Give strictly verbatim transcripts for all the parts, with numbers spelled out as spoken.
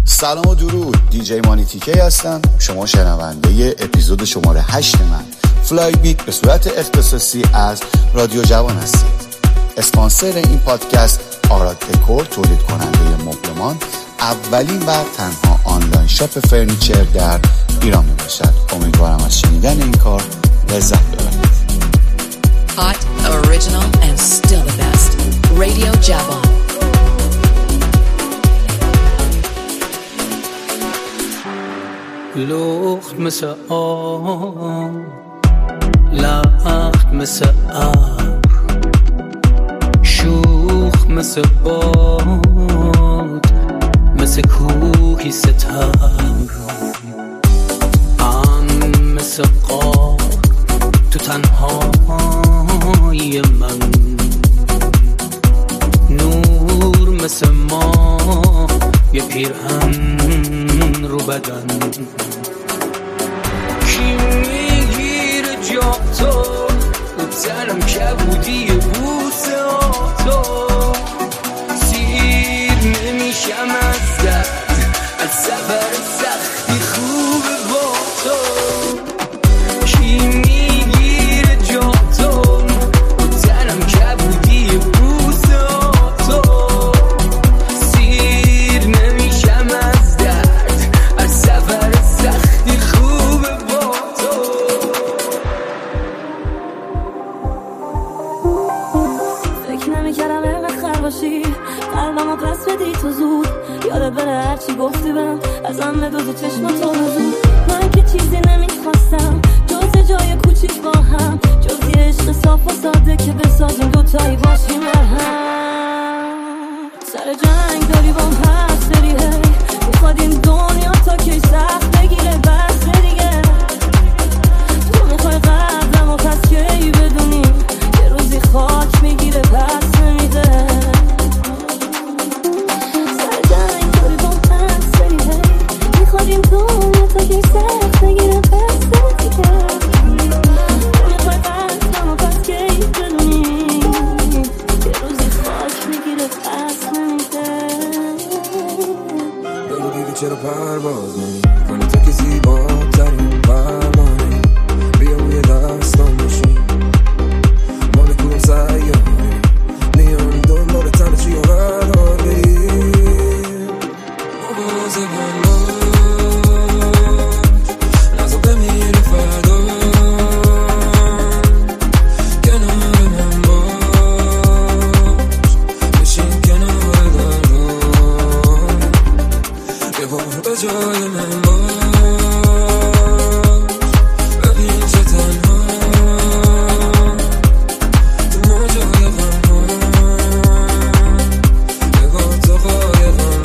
سلام و درود، دی جی مانی تیکی هستم. شما شنونده اپیزود شماره هشت من فلای بیت به صورت اختصاصی از رادیو جوان هستید. اسپانسر این پادکست آراد دکور، تولید کننده مبلمان، اولین و تنها آنلاین شاپ فرنیچر در ایران می باشد. امیدوارم از شنیدن این کار لذت ببرید. Hot, original and still the best. Radio Javan. لخت مثل آب، لخت مثل ابر، شوخ مثل باد، مثل کوهی ستر، ام مثل قار تو تنهایی من، نور مثل ما یه پیرهن رو بدن. کی میگیره جا تو تنم کبودی بوسه تو، سیر نمیشم از درد، از سفر سختی خوبه با تو. کی میگیره جا تو تنم کبودی بوسه تو، سیر نمیشم از درد، از سفر سختی خوبه با تو. فکر نمی‌کردم اینقدر خر باشی، قلبمو پس بدی تو زود، یادت بره هرچی گفتی بهم، ازم بدوز چشماتو بزود. من که چیزی نمیخواستم جز جای کوچیک با هم، جز یه عشق صاف و ساده که بسازیم دوتایی باشیم مرهم. سر جنگ داری با حرف داری، هی میخواد این دنیا تا کی سخت بگیره بس دیگه. تو میخوای قدرم و پس کی بدونی یه روزی خاک میگیره پس نمیده. سر جنگ داری با حرف داری، هی میخواد این دنیا تا کی سخت بگیره بس دیگه. تو میخوای قدرم و پس کی بدونی یه روزی خاک میگیره پس نمیده. بگو دیگه چرا پرواز نمی‌کنی تا که زیباترین پروانه، بیا روی دستام باشی، مال کدوم سیاره میان دنبال تن چی و قرار بریم. مبازه بلاش نزا بمیری فردا، کنار من باش، بشین کنار درام، یه بار به جای من باش، ببین چه تنها تو موجای غم، نگاه تو قایقم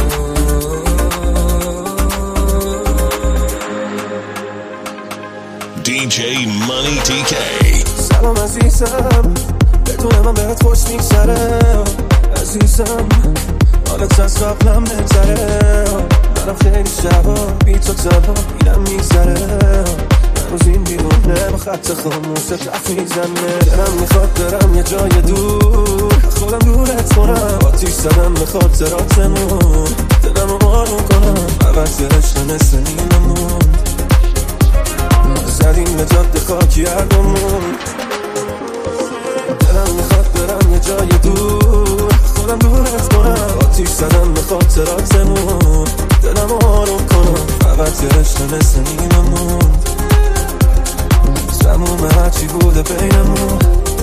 دی جی Money تی کی. سلام عزیزم، بدون من بهت خوش میگذره عزیزم، حالت از قبلم بهتره. منم خیلی شبا بی تو تنها اینم میگذره، هنوز این بیرونه با خط خاموشت رفت میزنه. دلم میخواد برم یه جای دور، خودم دورت کنم، آتیش زدم به خاطراتمون، دلم رو آروم کنم، عوض یه عشق مثل نیممون زدیم به جاده خاکی هردمون. دلم میخواد برم یه جای دور، خودم دورت کنم، آتیش زدم به خاطراتمون، دلم آروم کنم، فقط یه رشته مثل نیممون، زموم هرچی بوده بینمون.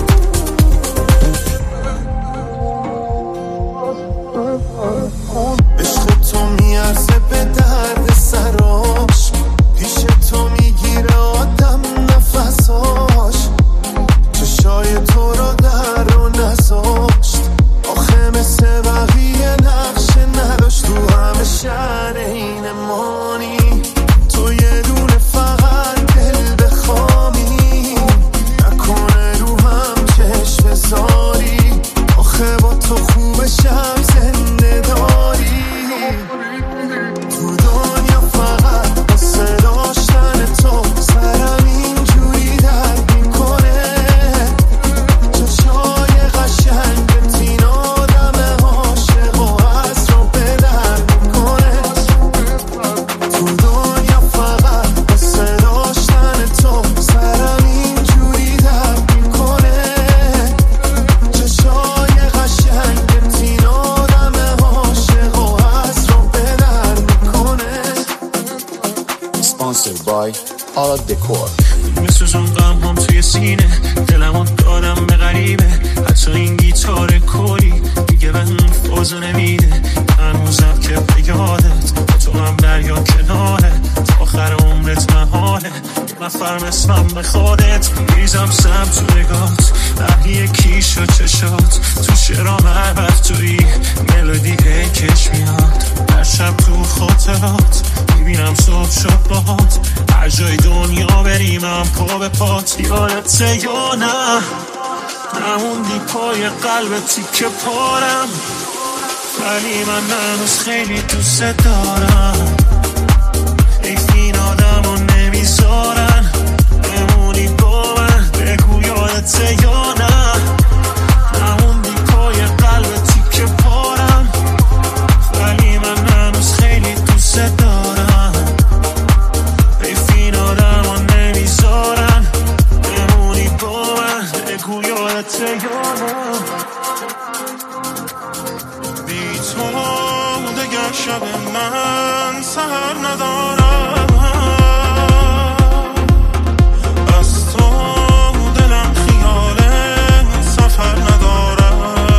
عشق تو میارزه به درد سراش، پیش تو میگیره آدم نفساش، چشای تو رو در رو نزاشت، آخه مثل بقیه نقشه نداشت، تو همه شهر این مانی، تو یه دونه فقط دل بخوامی، نکنه رو هم چشم بذاری، آخه با تو خوبشم زنده داری. Sponsored by Ala Decor. میسوزم غم هم توی سینه، دلمو دادم به غریبه، حتی این گیتار کلی دیگه بهم فازو نمیده. هنوزم که به یادت با تو هم دریا کناره، تا آخر عمرت محاله نفر اسمم به خودت. میریزم سم تو نگات، بقیه کیش و چشات، تو شرام هر وقت توی ملودی هیکش میاد. هر شب تو خاطرات میبینم صبح شد باهات، هر جای دنیا بریم هم پا به پات. یادته یا نه نموندی پای قلب تیکه پارم، ولی من هنوز خیلی دوست دارم. این آدم رو نمیذارن بمونی با من، بگو یادته یا نه نموندی پای قلب تیکه پارم، ولی من هنوز خیلی دوست دارم. این آدم رو نمیذارن بمونی با من، بگو یادته یا نه. بی تو دگر شب من سهر ندارم، از تو دلم خیال سفر ندارم.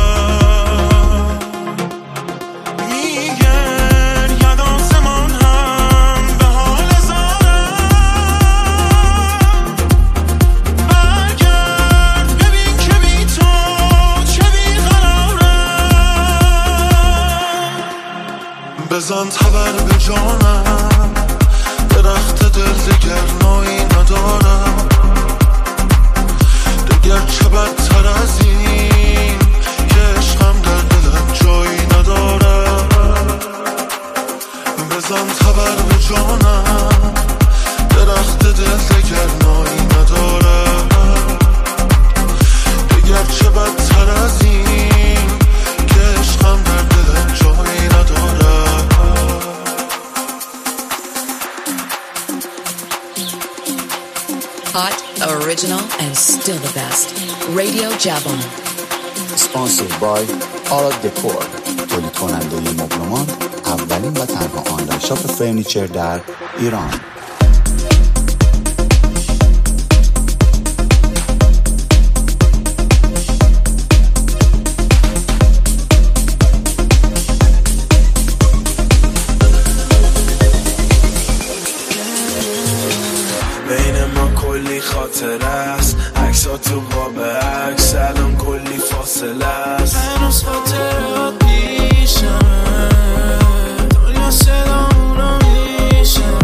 میگر ید آسمان هم به حال زارم، برگرد ببین که بی تو چه بیقرارم. بزن تبر به جانم، درخت دل دگر نایی ندارم. دگر چه بدتر از این که عشقم در دلم جایی ندارم. بزن تبر به جانم، درخت دل دگر نایی ندارم. دگر چه بدتر از این که عشقم در دلم جایی ندارم. Hot, original, and still the best. Radio Jabon. Sponsored by Ala Decor. تولید کننده مبلمان، اولین و تنها آنلاین شاپ فرنیچر در ایران. بین ما کلی خاطره است، عکس‌ها تو قاب عکس، الان کلی فاصله است. هنوز خاطرات پیشم، دنیا صدامون رو میشم.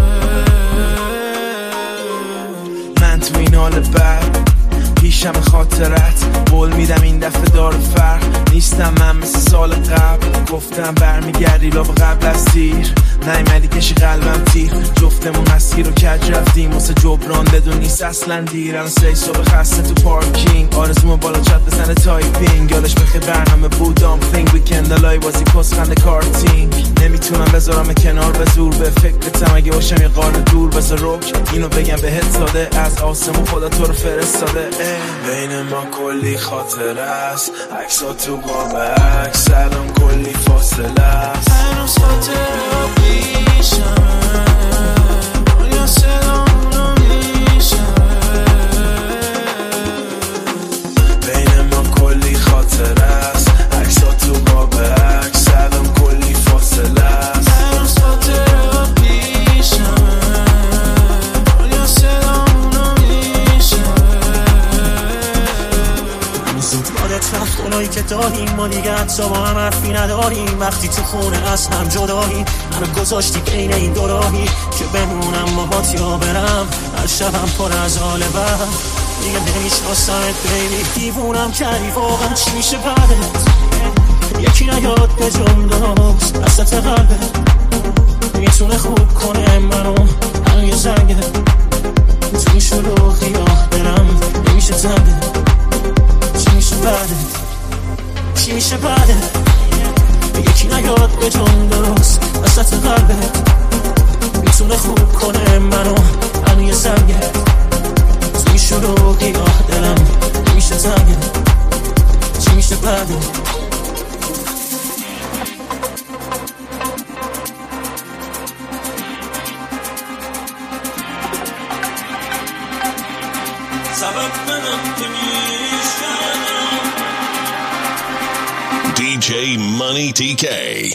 من تو این حال بد پیشم خاطرت، قول میدم این دفعه داره فرق نیستم من مثل سال قبل. گفتم برمیگردی لاب قبل از تیر، نیمدی کشی قلبم تیر. جفتمون مسیر رو کج رفتیم واسه جبران، بدون نیست اصلا دیر. الان سی صبح خسته تو پارکینگ، آرزومو بالا چت بزنه تایپینگ. یادش بخیر برنامه بودم think weekend لای بازی پسخند کارتینگ. نمیتونم بذارم کنار به زور، به فکرتم اگه باشم یه قار دور. بذار رک اینو بگم بهت ساده، از آسمون خدا تو رو فرستاده. بین ما کلی خاطره است، عکس‌ها تو قاب عکس، الان کلی فاصله است. هنوز خاطره پیشم، دنیا صدامون رو میشم. بین ما کلی خاطره است، عکس‌ها تو قاب عکس، الان کلی فاصله است. هنوز خاطره پیشم، دنیا صدامون رو میشم. زود یادت رفت اونایی که داریم، ما دیگه حتی با هم حرفی نداریم. وقتی تو خونه از هم جداییم، منو گذاشتی بین این دو راهی که بمونم باهات یا برم. هر شبم پر از حال بد، دیگه نمیشناسمت بیبی. دیوونم کردی واقعا، چی میشه بعدت؟ یکی نیاد به جمداز وسط قلبت، میتونه خوب کنه منو الان یه زنگه. تو این شلوغی راه برم نمیشه زنگه. چی میشه بعدت؟ چی میشه بعدت؟ یکی نیاد به جون درست وسط قلبت، میتونه خوب کنه منو الان یه زنگه. توی شلوغی راه دلم نمیشه زنگه. چی میشه بعدت؟ J Money T K.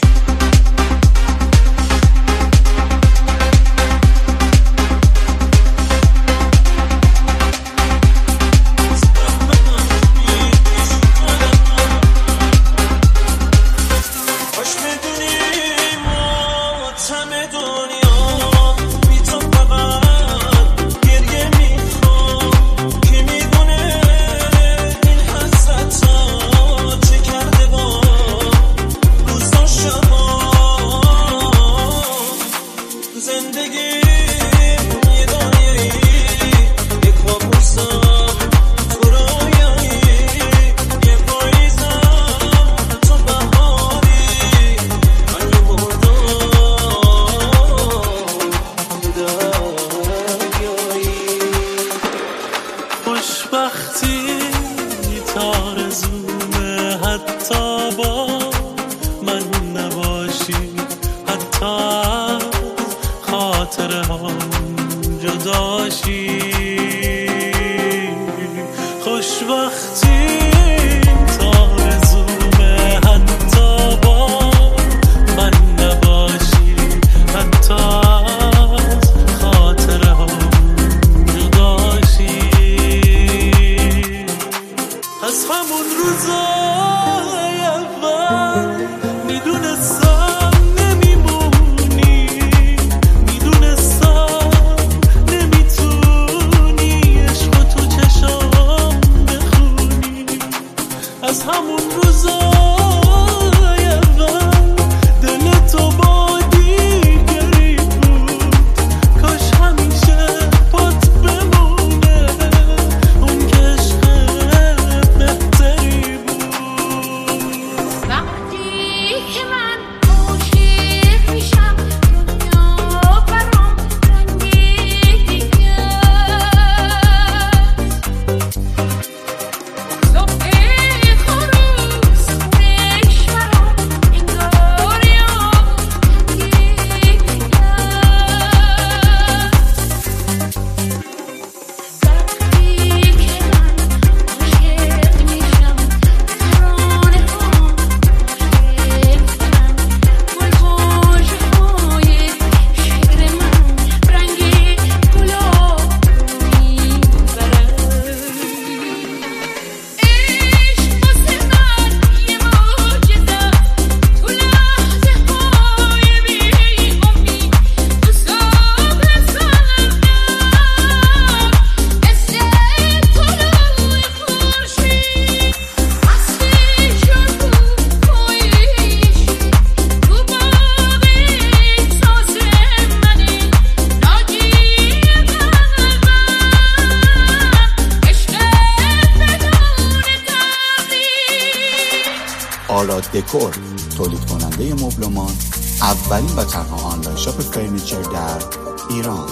دکور، تولید کننده مبلمان، اولین و تنها آنلاین شاپ فرنیچر در ایران.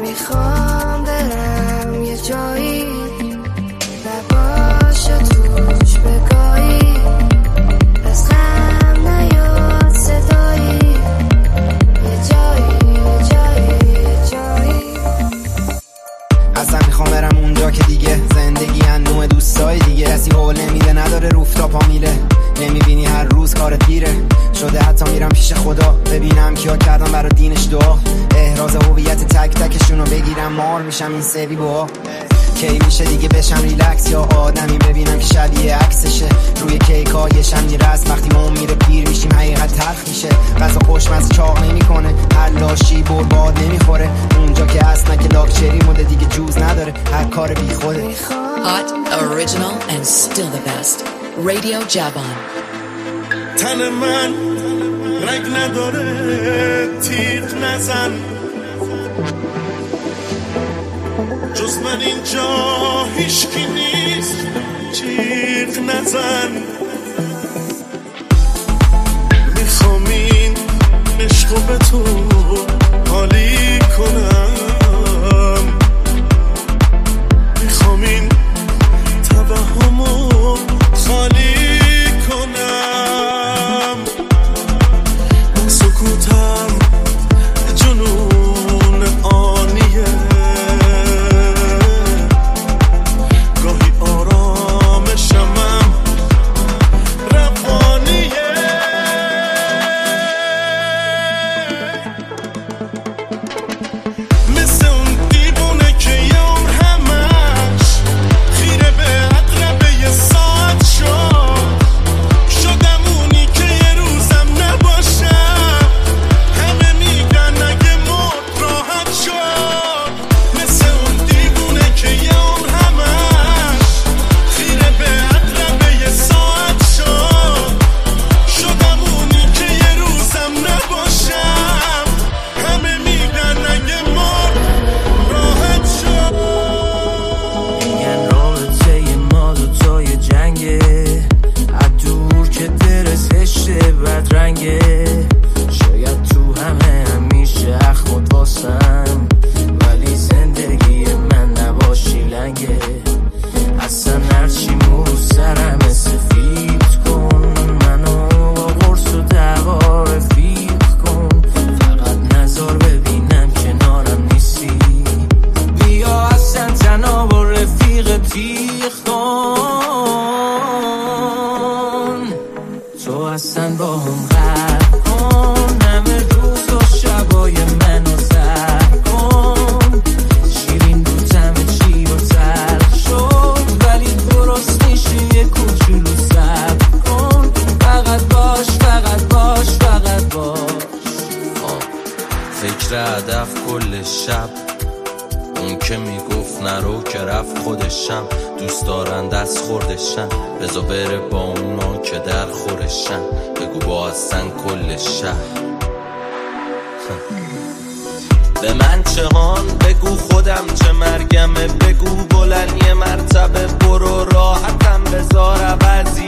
میخوام برم یه جایی نباشه توش بگاهی، از غم نیاد صدایی، یه جایی یه جایی یه جایی. اصلا میخوام برم اونجا که دیگه زندگی انوع دوستای دیگه، کسی حول نمیده نداره روفتاپا میره، نمیبینی هر روز کارت دیره شده، حتی میرم پیش خدا ببینم کیا کردم برای دینش دعا، احراز هویت تک تکشونو بگیرم مار میشم این سوی با کی میشه دیگه بشم ریلکس، یا آدمی ببینم که شبیه عکسشه روی کیکا یه شمی رسم، وقتی ما میره پیر میشیم حقیقت تلخ میشه، غذا خوشمزه چاق نمیکنه، هر لاشی برباد نمیخوره، اونجا که اصلا که لاکچری مده دیگه جوز نداره، هر کار بی خوده. Hot, original and still the best. Radio Javan. تن من رنگ نداره تیغ نزن، جز من اینجا هیچکی نیست جیغ نزن، میخوام این عشقو به تو حالی کنم، میخوام این توهمو خالی کنم، سکوتم جنون آنیه، گاهی آرامشمم روانیه. فکر هدف کل شب، اون که میگفت نرو که رفت خودشم، دوست دارن دست خوردشن، بزا بره با اونا که در خورشن، بگو با هستن کل شهر. به من چه هان بگو خودم چه مرگمه، بگو بلند یه مرتبه برو راحتم بذار عوضی،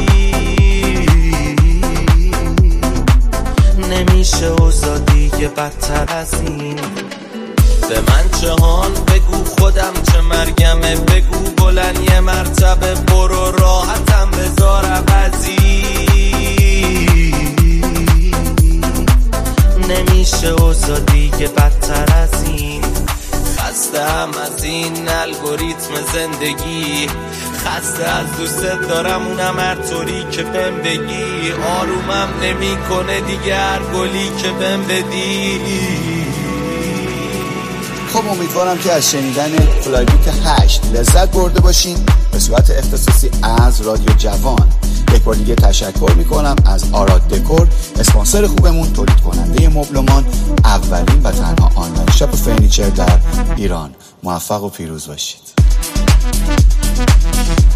نمیشه اوضاع دیگه بدتر از این. به من چه هان بگو خودم چه مرگمه، بگو بلند یه مرتبه برو راحتم بذار عوضی، نمیشه اوضاع دیگه بدتر از این. خستم از این الگوریتم زندگی، خسته از دوست دارم اونم هر طوری که بهم بگی، آرومم نمی کنه دیگه هر گلی که بهم بدی. خب امیدوارم که از شنیدن فلای بیت هشت لذت برده باشین به صورت اختصاصی از رادیو جوان. یک بار دیگه تشکر میکنم از آراد دکور، اسپانسر خوبمون، تولید کننده مبلمان، اولین و تنها آنلاین شاپ فرنیچر در ایران. موفق و پیروز باشید.